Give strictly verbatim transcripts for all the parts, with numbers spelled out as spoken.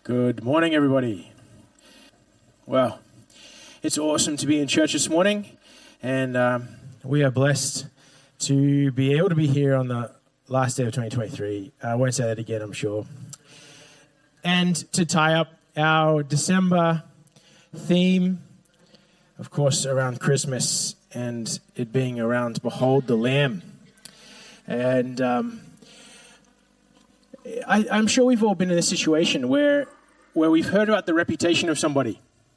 Good morning, everybody. Well, it's awesome to be in church this morning, and um, we are blessed to be able to be here on the last day of twenty twenty-three. I won't say that again, I'm sure. And to tie up our December theme, of course, around Christmas, and it being around Behold the Lamb. And um, I, I'm sure we've all been in a situation where where we've heard about the reputation of somebody.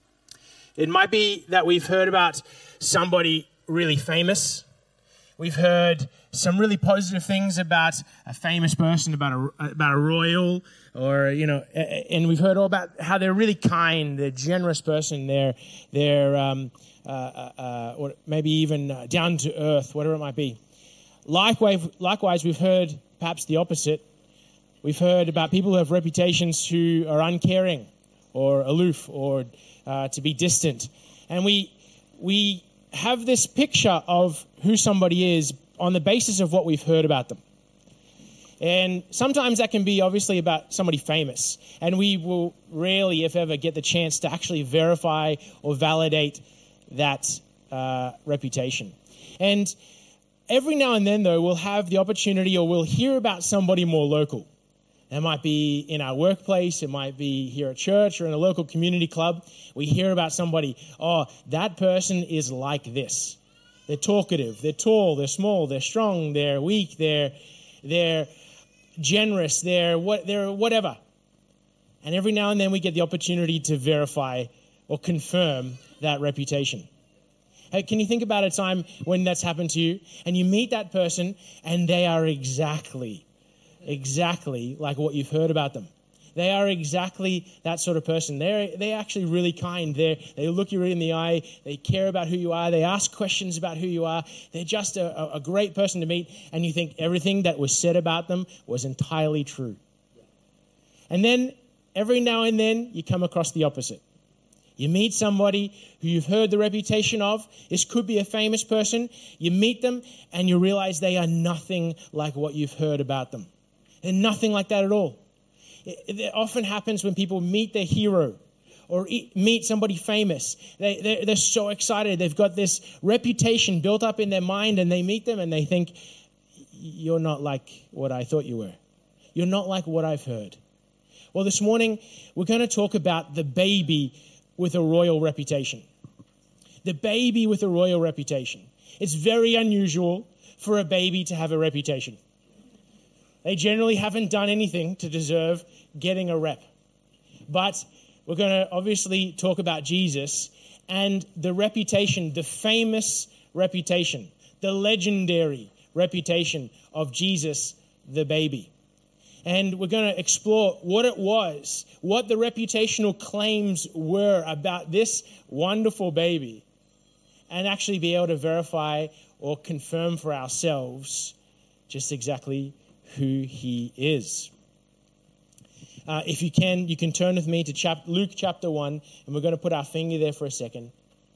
It might be that we've heard about somebody really famous. We've heard some really positive things about a famous person, about a, about a royal, or, you know, and we've heard all about how they're really kind, they're a generous person, they're, they're um, uh, uh, or maybe even uh, down to earth, whatever it might be. Likewise, likewise, we've heard perhaps the opposite. We've heard about people who have reputations who are uncaring or aloof or uh, to be distant. And we we have this picture of who somebody is on the basis of what we've heard about them. And sometimes that can be obviously about somebody famous. And we will rarely, if ever, get the chance to actually verify or validate that uh, reputation. And every now and then, though, we'll have the opportunity or we'll hear about somebody more local. It might be in our workplace, it might be here at church or in a local community club. We hear about somebody, oh, that person is like this. They're talkative, they're tall, they're small, they're strong, they're weak, they're they're generous, they're what they're whatever. And every now and then we get the opportunity to verify or confirm that reputation. Hey, can you think about a time when that's happened to you and you meet that person and they are exactly Exactly like what you've heard about them. They are exactly that sort of person. They're they're actually really kind. They they look you in the eye. They care about who you are. They ask questions about who you are. They're just a, a great person to meet, and you think everything that was said about them was entirely true. And then every now and then you come across the opposite. You meet somebody who you've heard the reputation of. This could be a famous person. You meet them, and you realize they are nothing like what you've heard about them. They're nothing like that at all. It, it often happens when people meet their hero or e- meet somebody famous. They, they're, they're so excited. They've got this reputation built up in their mind, and they meet them and they think, you're not like what I thought you were. You're not like what I've heard. Well, this morning, we're going to talk about the baby with a royal reputation. The baby with a royal reputation. It's very unusual for a baby to have a reputation. They generally haven't done anything to deserve getting a rep. But we're going to obviously talk about Jesus and the reputation, the famous reputation, the legendary reputation of Jesus, the baby. And we're going to explore what it was, what the reputational claims were about this wonderful baby, and actually be able to verify or confirm for ourselves just exactly who he is. Uh, if you can, you can turn with me to chap- Luke chapter one, and we're going to put our finger there for a second.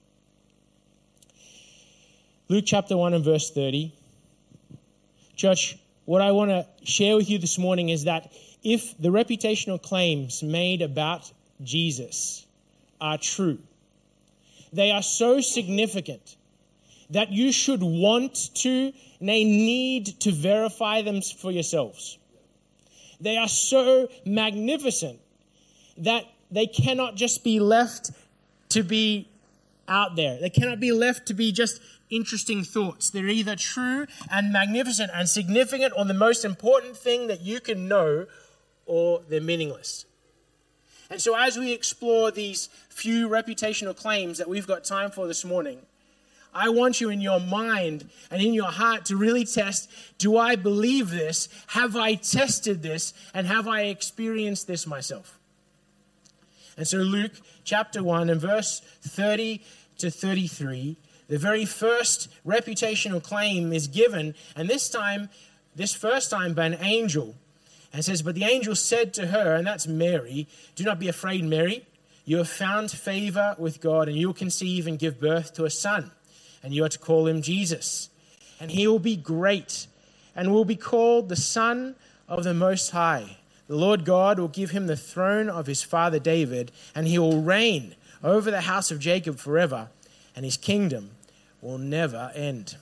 Luke chapter one and verse thirty. Church, what I want to share with you this morning is that if the reputational claims made about Jesus are true, they are so significant that you should want to and they need to verify them for yourselves. They are so magnificent that they cannot just be left to be out there. They cannot be left to be just interesting thoughts. They're either true and magnificent and significant, or the most important thing that you can know, or they're meaningless. And so as we explore these few reputational claims that we've got time for this morning, I want you in your mind and in your heart to really test, do I believe this? Have I tested this? And have I experienced this myself? And so Luke chapter one and verse thirty to thirty-three, the very first reputational claim is given, and this time, this first time by an angel. And it says, but the angel said to her, and that's Mary, do not be afraid, Mary. You have found favor with God, and you will conceive and give birth to a son. And you are to call him Jesus. And he will be great and will be called the Son of the Most High. The Lord God will give him the throne of his father David, and he will reign over the house of Jacob forever, and his kingdom will never end.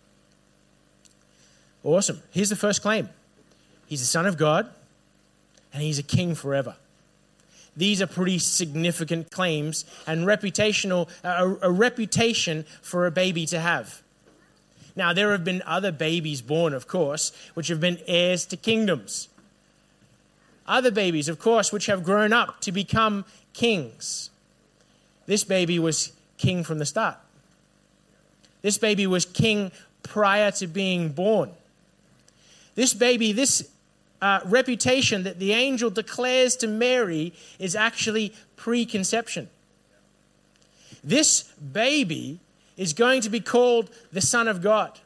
Awesome. Here's the first claim. He's the Son of God, and he's a king forever. These are pretty significant claims and reputational a, a reputation for a baby to have. Now, there have been other babies born, of course, which have been heirs to kingdoms. Other babies, of course, which have grown up to become kings. This baby was king from the start. This baby was king prior to being born. This baby, this uh, reputation that the angel declares to Mary is actually preconception. This baby is going to be called the Son of God.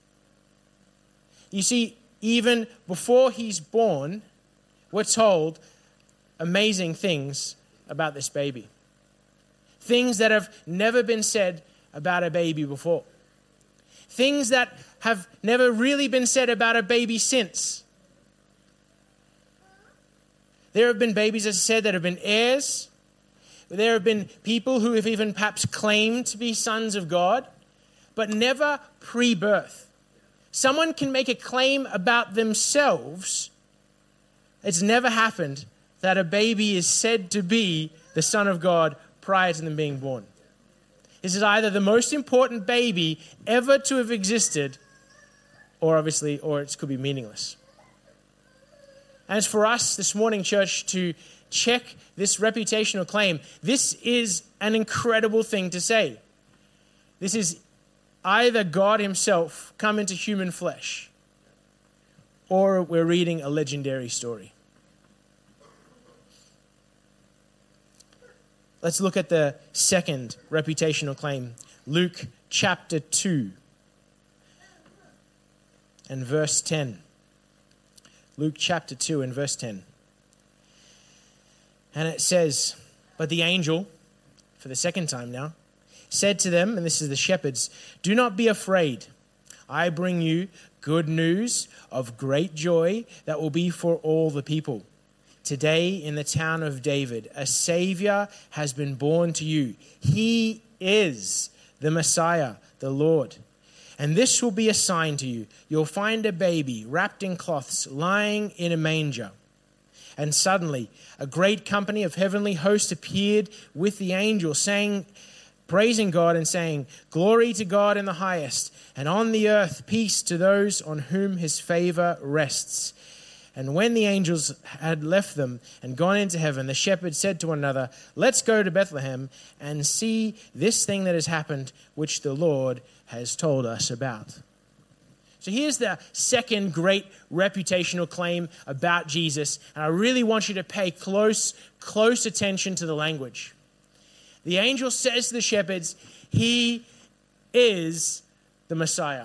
You see, even before he's born, we're told amazing things about this baby. Things that have never been said about a baby before. Things that have never really been said about a baby since. There have been babies, as I said, that have been heirs. There have been people who have even perhaps claimed to be sons of God, but never pre-birth. Someone can make a claim about themselves. It's never happened that a baby is said to be the Son of God prior to them being born. This is either the most important baby ever to have existed, or obviously, or it could be meaningless. And it's for us this morning, church, to check this reputational claim. This is an incredible thing to say. This is either God himself come into human flesh, or we're reading a legendary story. Let's look at the second reputational claim. Luke chapter two and verse ten. Luke chapter two and verse ten. And it says, "But the angel," for the second time now, "said to them," and this is the shepherds, "Do not be afraid. I bring you good news of great joy that will be for all the people. Today in the town of David, a Savior has been born to you. He is the Messiah, the Lord. And this will be a sign to you. You'll find a baby wrapped in cloths, lying in a manger." And suddenly a great company of heavenly hosts appeared with the angel, saying, praising God and saying, "Glory to God in the highest, and on the earth peace to those on whom his favor rests." And when the angels had left them and gone into heaven, the shepherds said to one another, "Let's go to Bethlehem and see this thing that has happened, which the Lord has told us about." So here's the second great reputational claim about Jesus. And I really want you to pay close, close attention to the language. The angel says to the shepherds, he is the Messiah.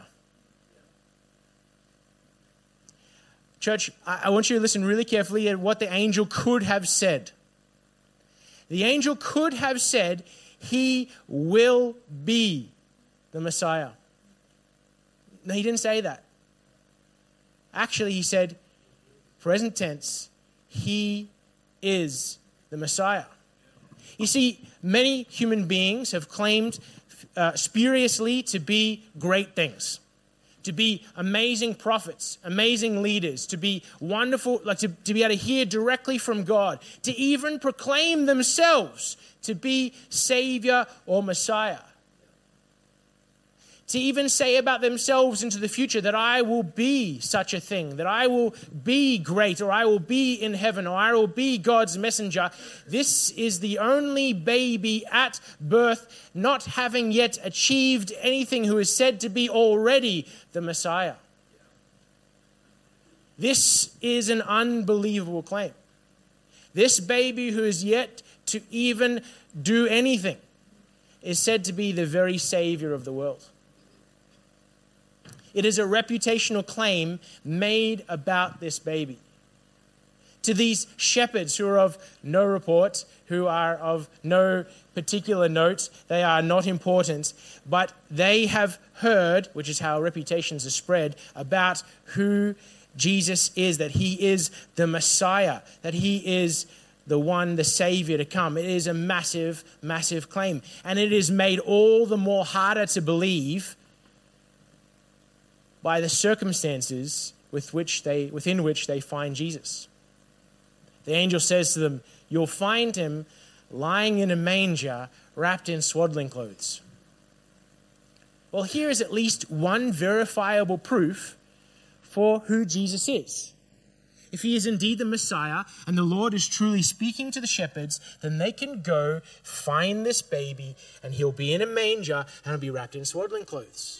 Church, I want you to listen really carefully at what the angel could have said. The angel could have said, he will be the Messiah. No, he didn't say that. Actually, he said, present tense, he is the Messiah. You see, many human beings have claimed uh, spuriously to be great things, to be amazing prophets, amazing leaders, to be wonderful, like to, to be able to hear directly from God, to even proclaim themselves to be Savior or Messiah. To even say about themselves into the future that I will be such a thing, that I will be great, or I will be in heaven, or I will be God's messenger. This is the only baby at birth not having yet achieved anything who is said to be already the Messiah. This is an unbelievable claim. This baby who is yet to even do anything is said to be the very Savior of the world. It is a reputational claim made about this baby. To these shepherds who are of no report, who are of no particular note, they are not important, but they have heard, which is how reputations are spread, about who Jesus is, that he is the Messiah, that he is the one, the Savior to come. It is a massive, massive claim. And it is made all the more harder to believe by the circumstances with which they, within which they find Jesus. The angel says to them, "You'll find him lying in a manger, wrapped in swaddling clothes." Well, here is at least one verifiable proof for who Jesus is. If he is indeed the Messiah and the Lord is truly speaking to the shepherds, then they can go find this baby and he'll be in a manger and he'll be wrapped in swaddling clothes.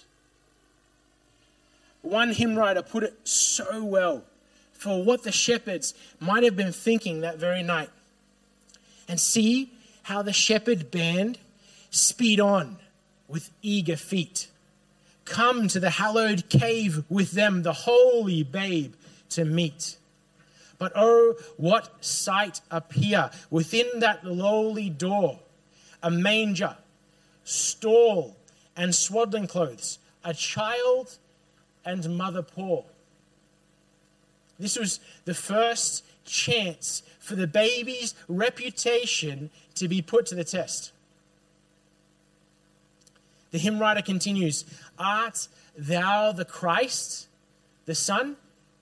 One hymn writer put it so well for what the shepherds might have been thinking that very night. And see how the shepherd band speed on with eager feet. Come to the hallowed cave with them, the holy babe to meet. But oh, what sight appear within that lowly door. A manger, stall, and swaddling clothes, a child and mother poor. This was the first chance for the baby's reputation to be put to the test. The hymn writer continues, "Art thou the Christ, the Son?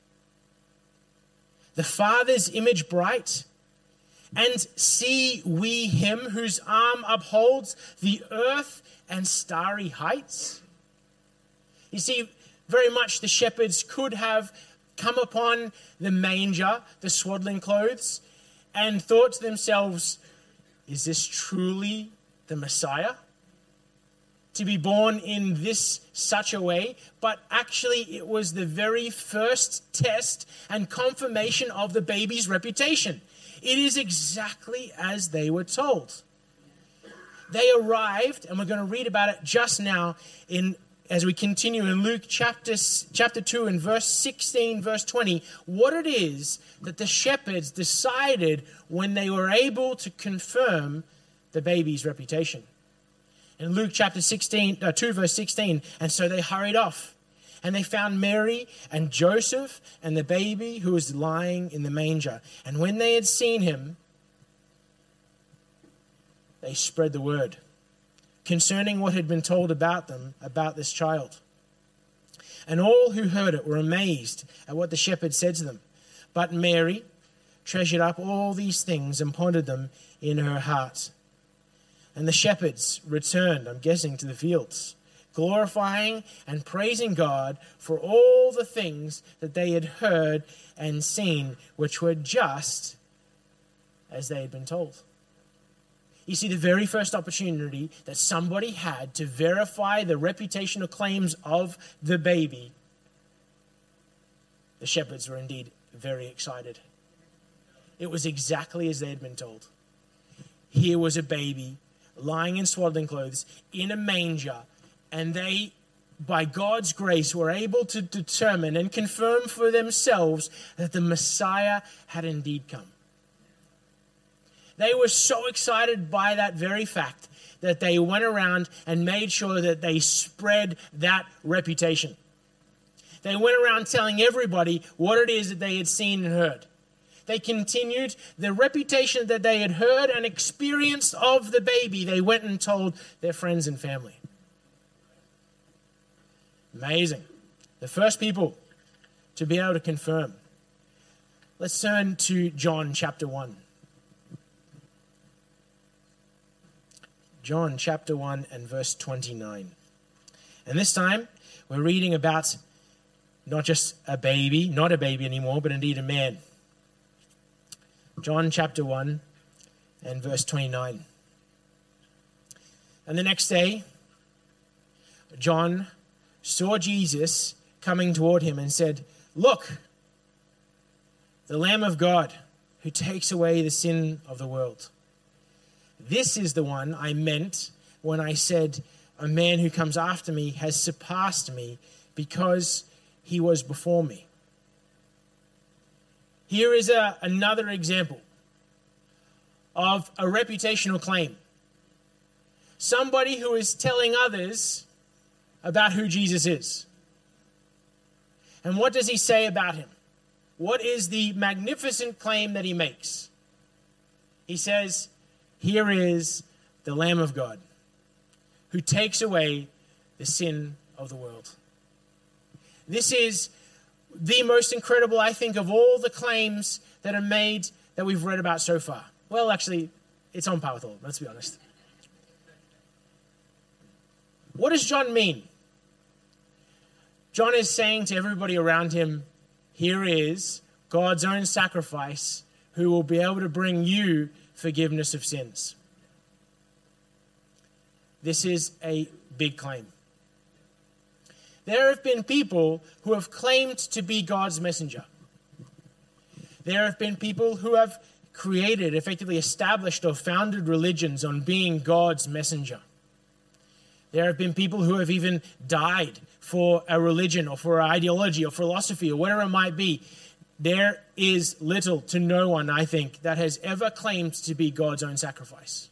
The Father's image bright? And see we him whose arm upholds the earth and starry heights?" You see, very much the shepherds could have come upon the manger, the swaddling clothes, and thought to themselves, is this truly the Messiah? To be born in this such a way? But actually it was the very first test and confirmation of the baby's reputation. It is exactly as they were told. They arrived, and we're going to read about it just now in as we continue in Luke chapter, chapter two and verse sixteen, verse twenty, what it is that the shepherds decided when they were able to confirm the baby's reputation. In Luke chapter sixteen, uh, two, verse sixteen, and so they hurried off, and they found Mary and Joseph and the baby who was lying in the manger. And when they had seen him, they spread the word concerning what had been told about them, about this child. And all who heard it were amazed at what the shepherd said to them. But Mary treasured up all these things and pondered them in her heart. And the shepherds returned, I'm guessing, to the fields, glorifying and praising God for all the things that they had heard and seen, which were just as they had been told. You see, the very first opportunity that somebody had to verify the reputational claims of the baby, the shepherds were indeed very excited. It was exactly as they had been told. Here was a baby lying in swaddling clothes in a manger, and they, by God's grace, were able to determine and confirm for themselves that the Messiah had indeed come. They were so excited by that very fact that they went around and made sure that they spread that reputation. They went around telling everybody what it is that they had seen and heard. They continued the reputation that they had heard and experienced of the baby. They went and told their friends and family. Amazing. The first people to be able to confirm. Let's turn to John chapter one. John chapter one and verse twenty-nine. And this time we're reading about not just a baby, not a baby anymore, but indeed a man. John chapter one and verse twenty-nine. And the next day, John saw Jesus coming toward him and said, "Look, the Lamb of God who takes away the sin of the world. This is the one I meant when I said, a man who comes after me has surpassed me because he was before me." Here is a, another example of a reputational claim. Somebody who is telling others about who Jesus is. And what does he say about him? what is the magnificent claim that he makes? He says, here is the Lamb of God who takes away the sin of the world. This is the most incredible, I think, of all the claims that are made that we've read about so far. Well, actually, it's on par with all, let's be honest. What does John mean? John is saying to everybody around him, here is God's own sacrifice who will be able to bring you forgiveness of sins. This is a big claim. There have been people who have claimed to be God's messenger. There have been people who have created, effectively established or founded religions on being God's messenger. There have been people who have even died for a religion or for an ideology or philosophy or whatever it might be. There is little to no one, I think, that has ever claimed to be God's own sacrifice.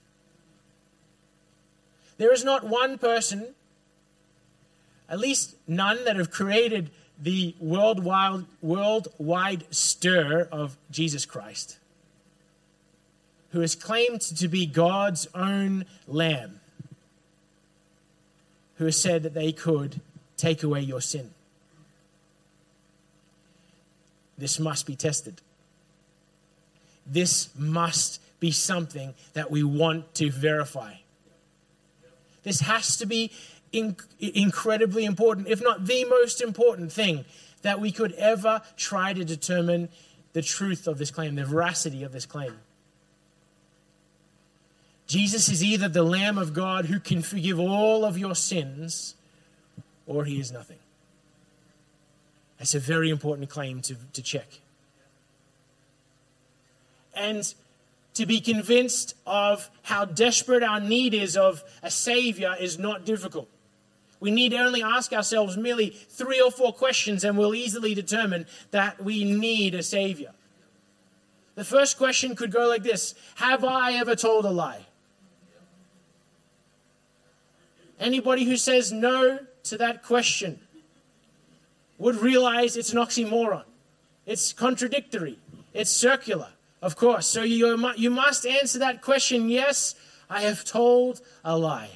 There is not one person, at least none, that have created the worldwide, worldwide stir of Jesus Christ, who has claimed to be God's own lamb, who has said that they could take away your sin. This must be tested. This must be something that we want to verify. This has to be in- incredibly important, if not the most important thing that we could ever try to determine the truth of this claim, the veracity of this claim. Jesus is either the Lamb of God who can forgive all of your sins, or he is nothing. That's a very important claim to, to check. And to be convinced of how desperate our need is of a Savior is not difficult. We need to only ask ourselves merely three or four questions and we'll easily determine that we need a Savior. The first question could go like this: have I ever told a lie? Anybody who says no to that question would realize it's an oxymoron. It's contradictory. It's circular, of course. So you, you must answer that question: yes, I have told a lie.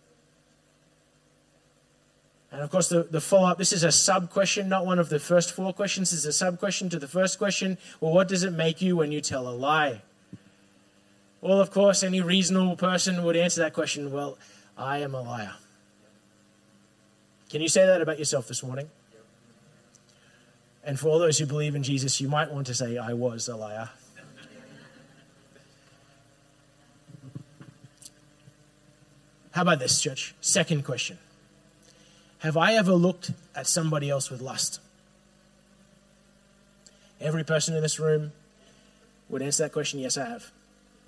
And of course, the, the follow-up, this is a sub-question, not one of the first four questions. It's a sub-question to the first question. Well, what does it make you when you tell a lie? Well, of course, any reasonable person would answer that question: well, I am a liar. Can you say that about yourself this morning? And for all those who believe in Jesus, you might want to say, I was a liar. How about this, church? Second question. Have I ever looked at somebody else with lust? Every person in this room would answer that question: yes, I have.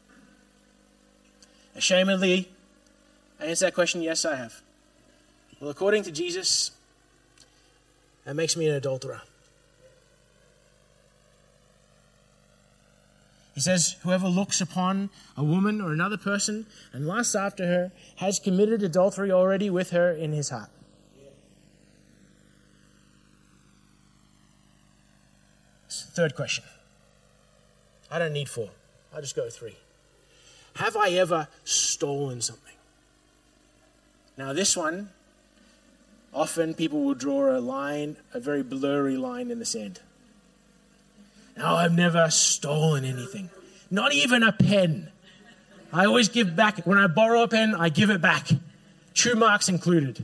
Ashamedly, I answer that question: yes, I have. Well, according to Jesus, that makes me an adulterer. He says, whoever looks upon a woman or another person and lusts after her has committed adultery already with her in his heart. Third question. I don't need four. I'll just go with three. Have I ever stolen something? Now this one, often people will draw a line, a very blurry line in the sand. No, I've never stolen anything. Not even a pen. I always give back. When I borrow a pen, I give it back. True marks included.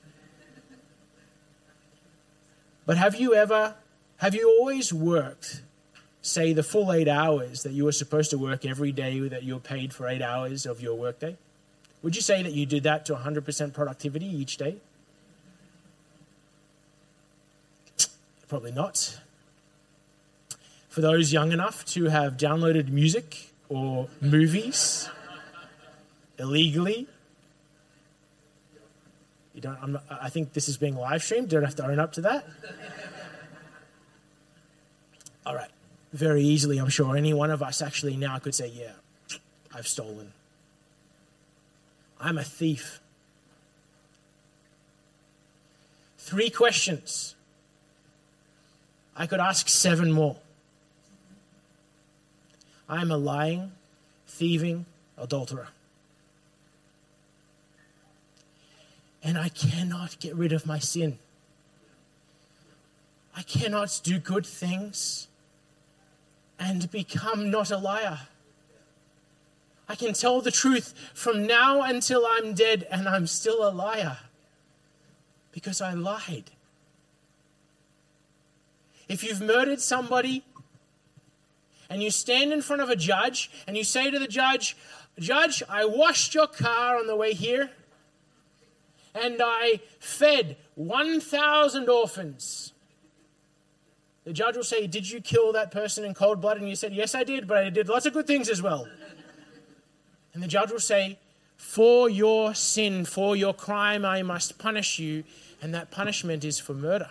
But have you ever, have you always worked, say, the full eight hours that you were supposed to work every day, that you were paid for eight hours of your workday? Would you say that you did that to one hundred percent productivity each day? Probably not. For those young enough to have downloaded music or movies illegally, you don't. I'm not, I think this is being live streamed. Don't have to own up to that. All right. Very easily, I'm sure any one of us actually now could say, yeah, I've stolen. I'm a thief. Three questions. I could ask seven more. I am a lying, thieving adulterer. And I cannot get rid of my sin. I cannot do good things and become not a liar. I can tell the truth from now until I'm dead and I'm still a liar because I lied. If you've murdered somebody and you stand in front of a judge and you say to the judge, "Judge, I washed your car on the way here and I fed one thousand orphans." The judge will say, "Did you kill that person in cold blood?" And you said, "Yes, I did, but I did lots of good things as well." And the judge will say, "For your sin, for your crime, I must punish you." And that punishment is for murder.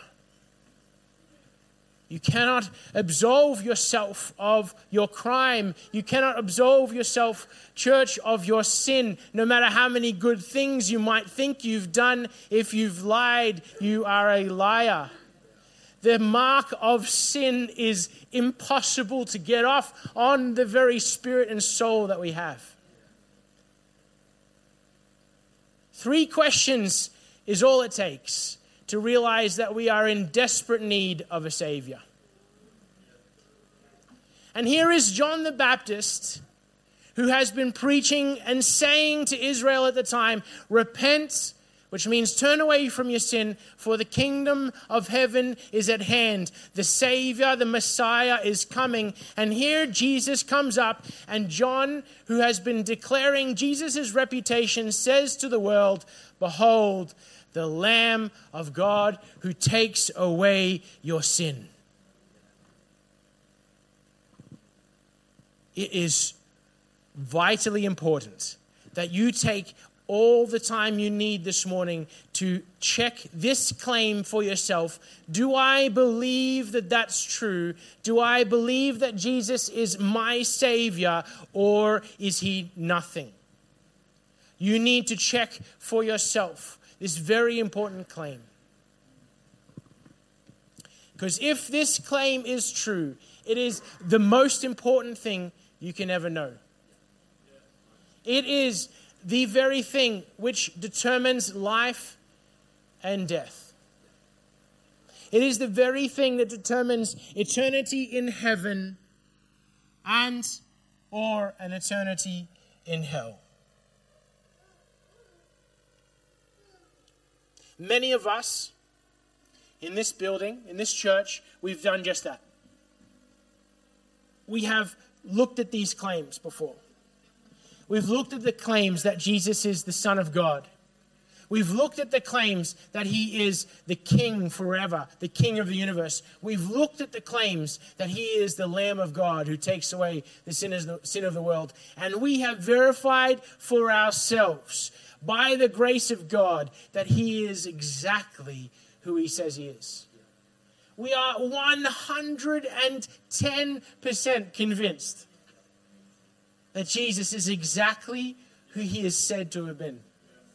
You cannot absolve yourself of your crime. You cannot absolve yourself, church, of your sin. No matter how many good things you might think you've done, if you've lied, you are a liar. The mark of sin is impossible to get off on the very spirit and soul that we have. Three questions is all it takes to realize that we are in desperate need of a Savior. And here is John the Baptist, who has been preaching and saying to Israel at the time, "Repent," which means turn away from your sin, "for the kingdom of heaven is at hand." The Savior, the Messiah, is coming. And here Jesus comes up, and John, who has been declaring Jesus' reputation, says to the world, "Behold, the Lamb of God who takes away your sin." It is vitally important that you take all the time you need this morning to check this claim for yourself. Do I believe that that's true? Do I believe that Jesus is my Savior, or is he nothing? You need to check for yourself this very important claim. Because if this claim is true, it is the most important thing you can ever know. It is the very thing which determines life and death. It is the very thing that determines eternity in heaven and or an eternity in hell. Many of us in this building, in this church, we've done just that. We have looked at these claims before. We've looked at the claims that Jesus is the Son of God. We've looked at the claims that he is the King forever, the King of the universe. We've looked at the claims that he is the Lamb of God who takes away the sin of the world. And we have verified for ourselves, by the grace of God, that he is exactly who he says he is. We are one hundred ten percent convinced that Jesus is exactly who he is said to have been.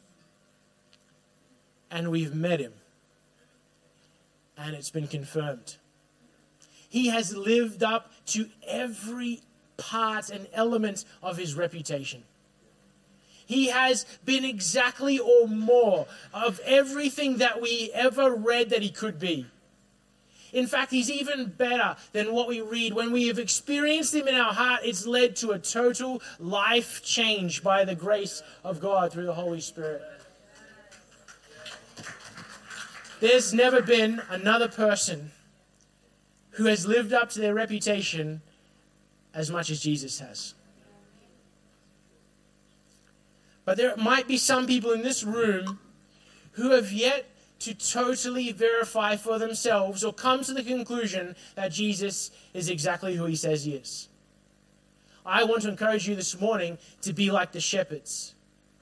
And we've met him. And it's been confirmed. He has lived up to every part and element of his reputation. He has been exactly or more of everything that we ever read that he could be. In fact, he's even better than what we read. When we have experienced him in our heart, it's led to a total life change by the grace of God through the Holy Spirit. There's never been another person who has lived up to their reputation as much as Jesus has. But there might be some people in this room who have yet to totally verify for themselves or come to the conclusion that Jesus is exactly who he says he is. I want to encourage you this morning to be like the shepherds.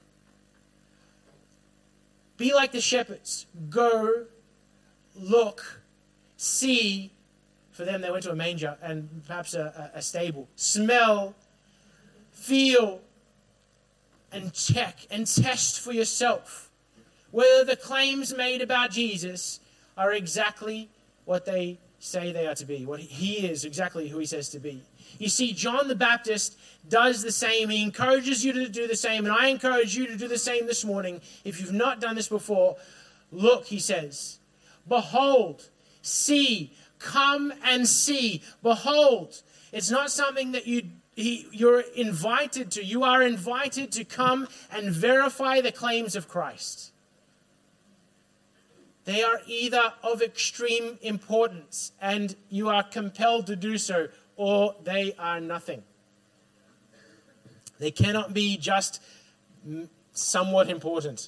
Be like the shepherds. Go, look, see. For them, they went to a manger and perhaps a, a stable. Smell, feel, and check and test for yourself whether the claims made about Jesus are exactly what they say they are to be, what he is exactly who he says to be. You see, John the Baptist does the same. He encourages you to do the same, and I encourage you to do the same this morning. If you've not done this before, look, he says, behold, see, come and see. Behold, it's not something that you he, you're invited to. You are invited to come and verify the claims of Christ. They are either of extreme importance and you are compelled to do so, or they are nothing. They cannot be just somewhat important.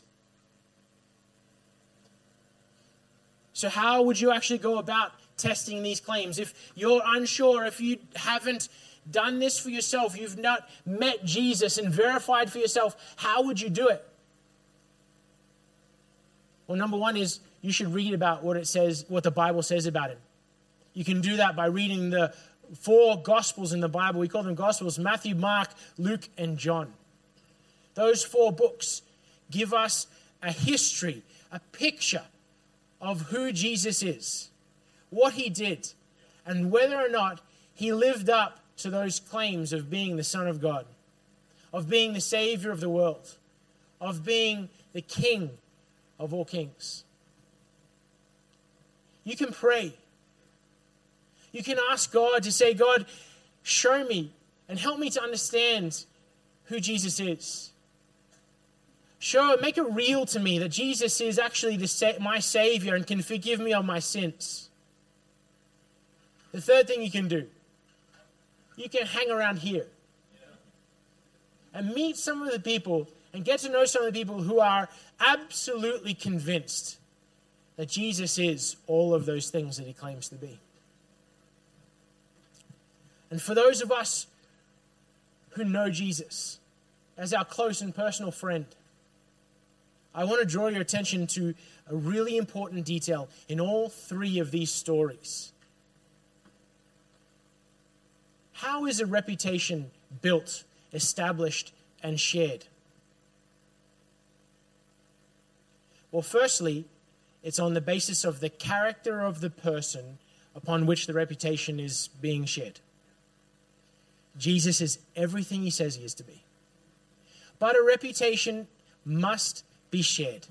So how would you actually go about testing these claims? If you're unsure, if you haven't done this for yourself, you've not met Jesus and verified for yourself, how would you do it? Well, number one is you should read about what it says, what the Bible says about him. You can do that by reading the four Gospels in the Bible. We call them Gospels: Matthew, Mark, Luke, and John. Those four books give us a history, a picture of who Jesus is, what he did, and whether or not he lived up to those claims of being the Son of God, of being the Savior of the world, of being the King of all kings. You can pray. You can ask God to say, God, show me and help me to understand who Jesus is. Show, make it real to me that Jesus is actually the, my Savior and can forgive me of my sins. The third thing you can do, you can hang around here and meet some of the people and get to know some of the people who are absolutely convinced that Jesus is all of those things that he claims to be. And for those of us who know Jesus as our close and personal friend, I want to draw your attention to a really important detail in all three of these stories. How is a reputation built, established, and shared? Well, firstly, it's on the basis of the character of the person upon which the reputation is being shared. Jesus is everything he says he is to be. But a reputation must be shared.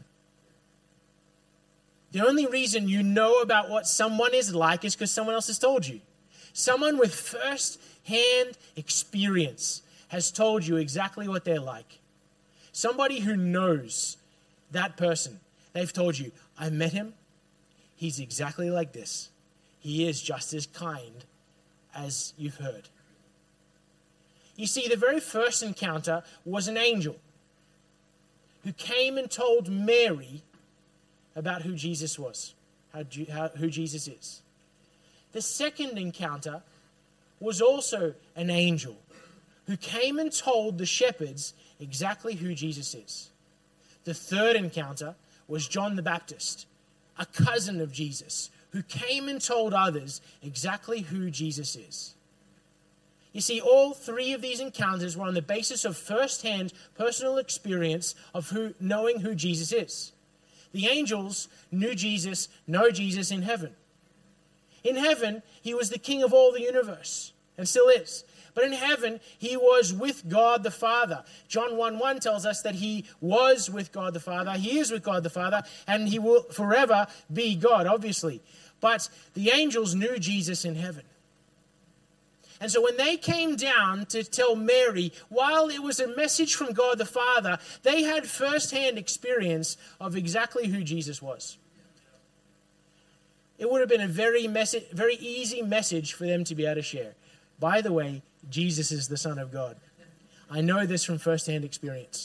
The only reason you know about what someone is like is because someone else has told you. Someone with first-hand experience has told you exactly what they're like. Somebody who knows that person, they've told you, I met him. He's exactly like this. He is just as kind as you've heard. You see, the very first encounter was an angel who came and told Mary about who Jesus was, how, how, who Jesus is. The second encounter was also an angel who came and told the shepherds exactly who Jesus is. The third encounter was John the Baptist, a cousin of Jesus, who came and told others exactly who Jesus is. You see, all three of these encounters were on the basis of first-hand personal experience of who, knowing who Jesus is. The angels knew Jesus, know Jesus in heaven. In heaven, he was the king of all the universe, and still is. But in heaven, he was with God the Father. John one one tells us that he was with God the Father, he is with God the Father, and he will forever be God, obviously. But the angels knew Jesus in heaven. And so when they came down to tell Mary, while it was a message from God the Father, they had first-hand experience of exactly who Jesus was. It would have been a very, message, very easy message for them to be able to share. By the way, Jesus is the Son of God. I know this from first-hand experience.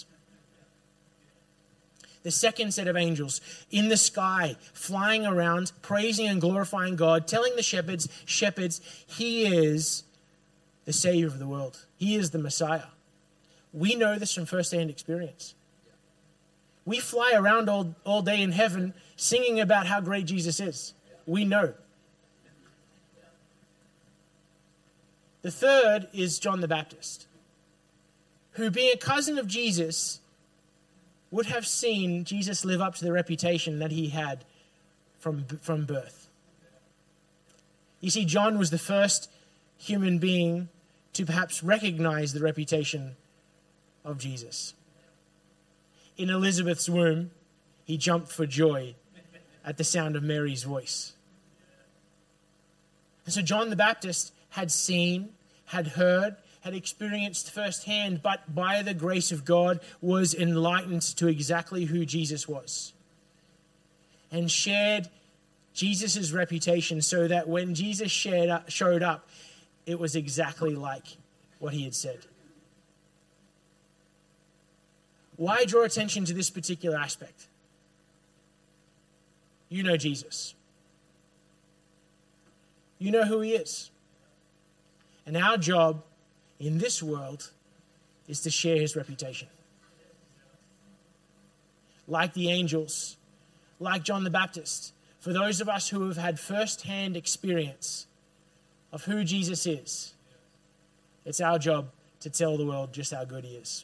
The second set of angels in the sky, flying around, praising and glorifying God, telling the shepherds, shepherds, he is the Savior of the world. He is the Messiah. We know this from first-hand experience. We fly around all, all day in heaven singing about how great Jesus is. We know. The third is John the Baptist, who, being a cousin of Jesus, would have seen Jesus live up to the reputation that he had from, from birth. You see, John was the first human being to perhaps recognize the reputation of Jesus. In Elizabeth's womb, he jumped for joy at the sound of Mary's voice. And so John the Baptist had seen, had heard, had experienced firsthand, but by the grace of God was enlightened to exactly who Jesus was. And shared Jesus' reputation so that when Jesus shared up, showed up, it was exactly like what he had said. Why draw attention to this particular aspect? You know Jesus. You know who he is. And our job in this world is to share his reputation. Like the angels, like John the Baptist, for those of us who have had first-hand experience of who Jesus is, it's our job to tell the world just how good he is.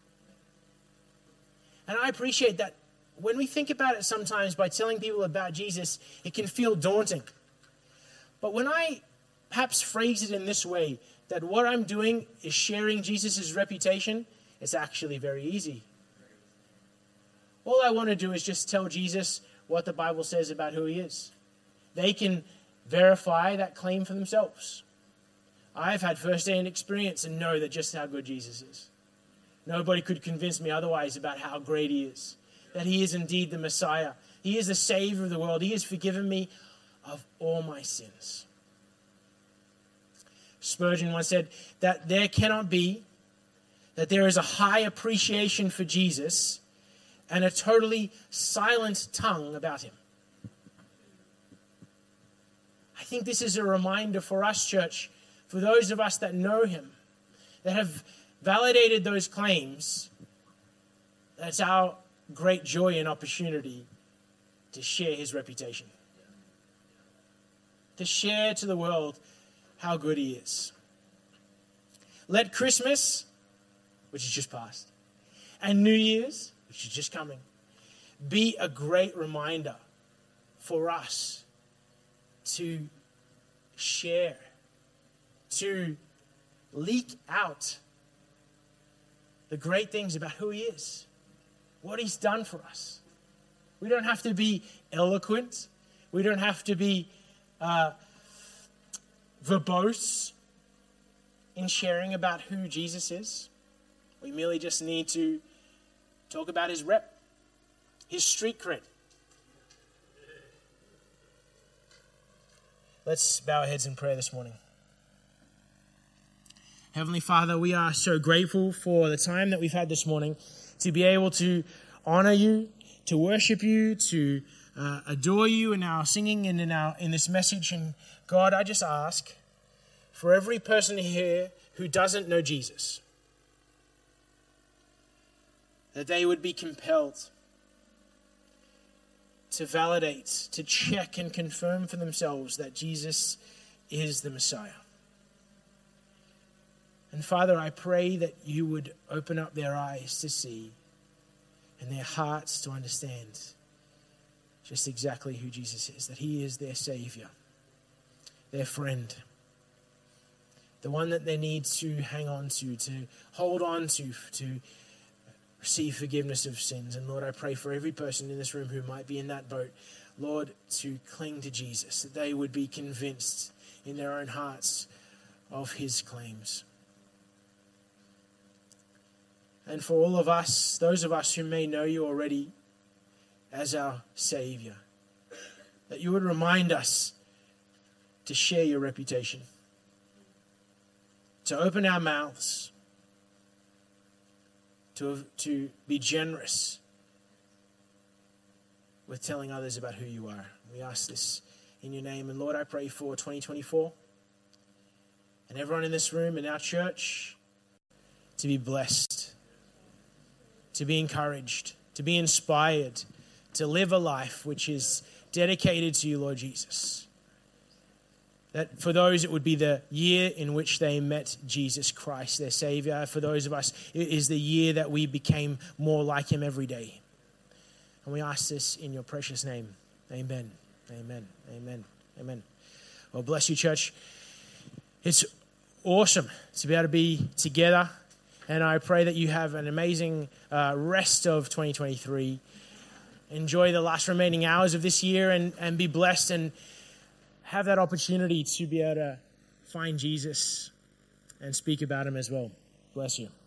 And I appreciate that when we think about it sometimes by telling people about Jesus, it can feel daunting. But when I perhaps phrase it in this way, that what I'm doing is sharing Jesus' reputation, it's actually very easy. All I want to do is just tell Jesus what the Bible says about who he is. They can verify that claim for themselves. I've had first-hand experience and know that just how good Jesus is. Nobody could convince me otherwise about how great he is, that he is indeed the Messiah. He is the Savior of the world. He has forgiven me of all my sins. Spurgeon once said that there cannot be, that there is a high appreciation for Jesus and a totally silent tongue about him. I think this is a reminder for us, church, for those of us that know him, that have validated those claims. That's our great joy and opportunity to share his reputation. To share to the world how good he is. Let Christmas, which is just past, and New Year's, which is just coming, be a great reminder for us to share, to leak out the great things about who he is, what he's done for us. We don't have to be eloquent. We don't have to be uh, verbose in sharing about who Jesus is. We merely just need to talk about his rep, his street cred. Let's bow our heads in prayer this morning. Heavenly Father, we are so grateful for the time that we've had this morning to be able to honor you, to worship you, to uh, adore you in our singing and in our in this message. And God, I just ask for every person here who doesn't know Jesus, that they would be compelled to validate, to check and confirm for themselves that Jesus is the Messiah. And Father, I pray that you would open up their eyes to see and their hearts to understand just exactly who Jesus is, that he is their Savior, their friend, the one that they need to hang on to, to hold on to, to receive forgiveness of sins. And Lord, I pray for every person in this room who might be in that boat, Lord, to cling to Jesus, that they would be convinced in their own hearts of his claims. And for all of us, those of us who may know you already as our Savior, that you would remind us to share your reputation, to open our mouths, to, to be generous with telling others about who you are. We ask this in your name. And Lord, I pray for twenty twenty-four and everyone in this room in our church to be blessed, to be encouraged, to be inspired, to live a life which is dedicated to you, Lord Jesus. That for those, it would be the year in which they met Jesus Christ, their Savior. For those of us, it is the year that we became more like him every day. And we ask this in your precious name. Amen. Amen. Amen. Amen. Well, bless you, church. It's awesome to be able to be together, and I pray that you have an amazing uh, rest of twenty twenty-three. Enjoy the last remaining hours of this year and, and be blessed and have that opportunity to be able to find Jesus and speak about him as well. Bless you.